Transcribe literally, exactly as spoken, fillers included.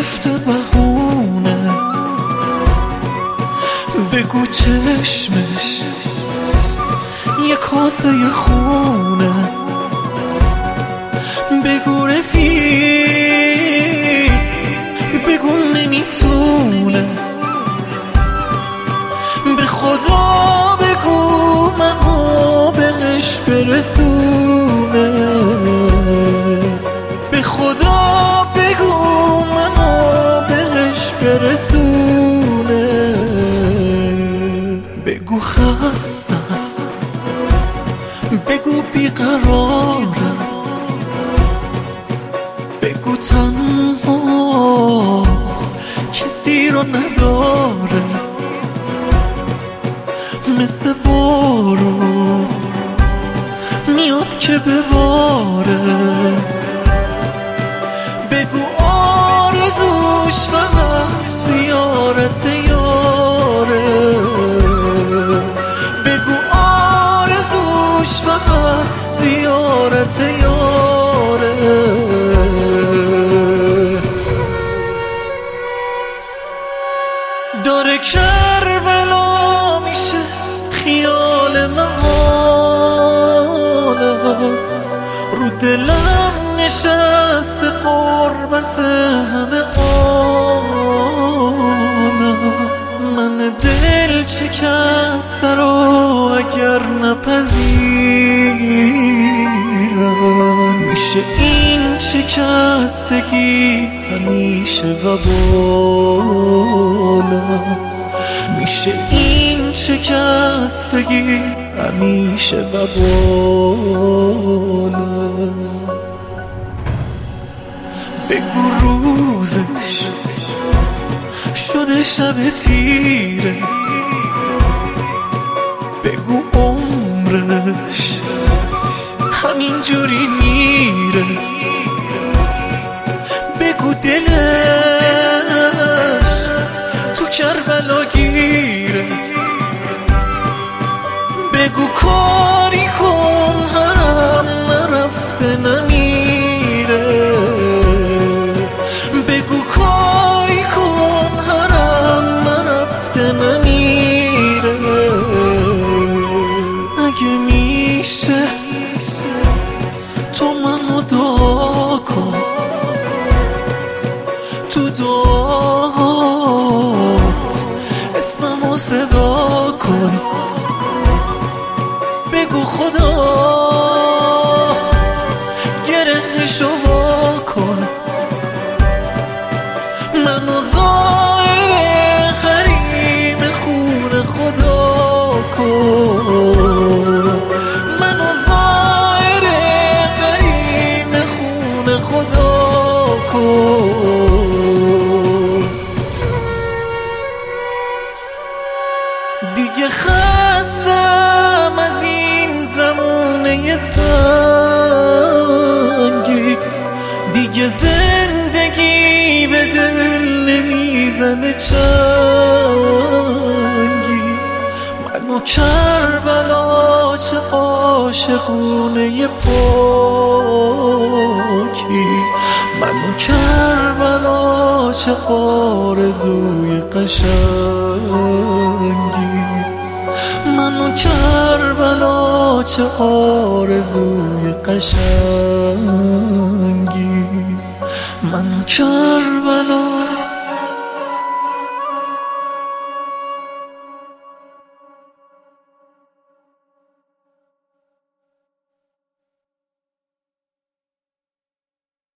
گرفته بهونه، بگو چشمش یه کاسه خونه، بگو رفیق، بگو نمیتونه، به خدا بگو منو بهش برسونه، به خدا بگو منو بهش برسونه، بگو خسته است، بگو بیقرارم، بگو تنهاست کسی رو نداره، مثل بارون میاد که بباره، بگو آرزوش فقط زیارت یاره، بگو آرزوش فقط زیارت یاره. داره کربلا میشه خیال محاله، رو دلم نشسته قربت همه آنم، من دل شکسته رو اگر نپذیرم، میشه این شکستگی همیشه وبالم، میشه این شکستگی همیشه وبالم. بگو روزش شده شب تیره، بگو عمرش همین جوری میره، بگو دلش تو کربلا گیره، بگو کاری کن حرم نرفته نمیره، بگو کاری کن حرم نرفته نمیره، اگه میشه تو منو دعا کن، تو دعات اسممو صدا کن، بگو خدا گرهشو وا کن، منو زائر حریم خون خدا کن، منو زائر حریم خون خدا کن. دیگه خستم از این زمونه سنگی، دیگه زندگی به دل نمیزنه چنگی، منو کربلا چه عاشقونه پاکی، منو کربلا چه آرزوی قشنگی، منو کربلا چه آرزوی قشنگی، منو کربلا